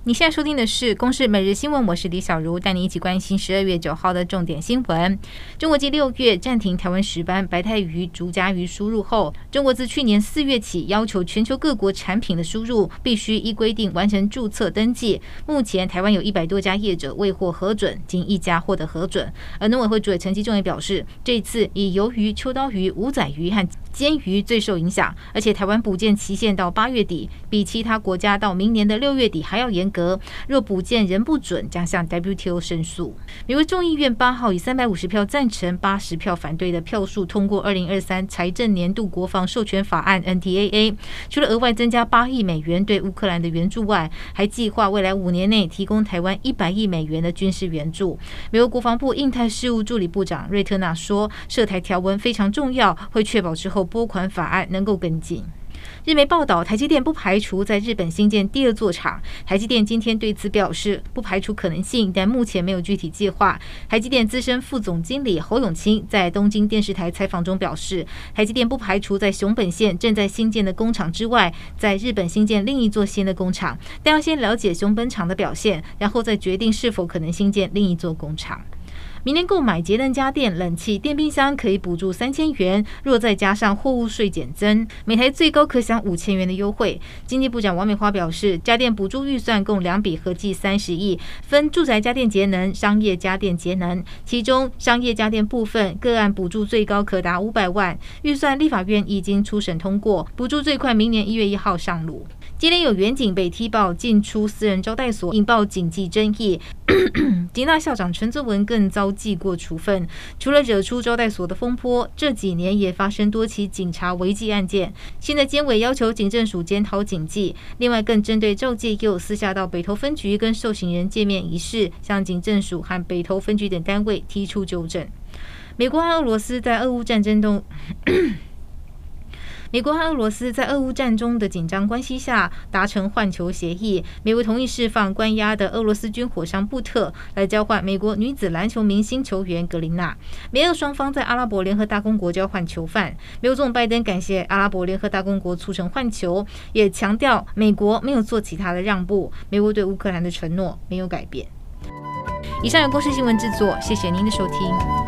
你现在收听的是《公视每日新闻》，我是李小茹，带你一起关心12月9号的重点新闻。中国继6月暂停台湾石斑、白带鱼、竹荚鱼输入后，中国自去年4月起要求全球各国产品的输入必须依规定完成注册登记。目前台湾有100多家业者未获核准，仅1家获得核准。而农委会主委陈其仲也表示，这一次以鱿鱼、秋刀鱼、五仔鱼和煎鱼最受影响，而且台湾补件期限到8月底，比其他国家到明年的6月底还要严格。若补件仍不准，将向 WTO 申诉。美国众议院8号以350票赞成、80票反对的票数通过2023财政年度国防授权法案 NDAA， 除了额外增加8亿美元对乌克兰的援助外，还计划未来5年内提供台湾100亿美元的军事援助。美国国防部印太事务助理部长瑞特纳说，涉台条文非常重要，会确保之后拨款法案能够跟进。日媒报道，台积电不排除在日本新建第2座厂。台积电今天对此表示，不排除可能性，但目前没有具体计划。台积电资深副总经理侯永清在东京电视台采访中表示，台积电不排除在熊本县正在新建的工厂之外，在日本新建另一座新的工厂，但要先了解熊本厂的表现，然后再决定是否可能新建另一座工厂。明年购买节能家电、冷气、电冰箱可以补助3000元，若再加上货物税减增，每台最高可享5000元的优惠。经济部长王美花表示，家电补助预算共2笔，合计30亿，分住宅家电节能、商业家电节能。其中商业家电部分个案补助最高可达500万，预算立法院已经初审通过，补助最快明年1月1号上路。今天有远警被踢爆进出私人招待所，引爆警纪争议。警大校长陈作文更遭记过处分。除了惹出招待所的风波，这几年也发生多起警察违纪案件。现在监委要求警政署检讨警纪，另外更针对赵介佑私下到北投分局跟受刑人见面一事，向警政署和北投分局等单位提出纠正。美国和俄罗斯在俄乌战争中美国和俄罗斯在俄乌战中的紧张关系下达成换囚协议，美国同意释放关押的俄罗斯军火商布特，来交换美国女子篮球明星球员格林娜。美俄双方在阿拉伯联合大公国交换囚犯。美国总统拜登感谢阿拉伯联合大公国促成换囚，也强调美国没有做其他的让步，美国对乌克兰的承诺没有改变。以上由公视新闻制作，谢谢您的收听。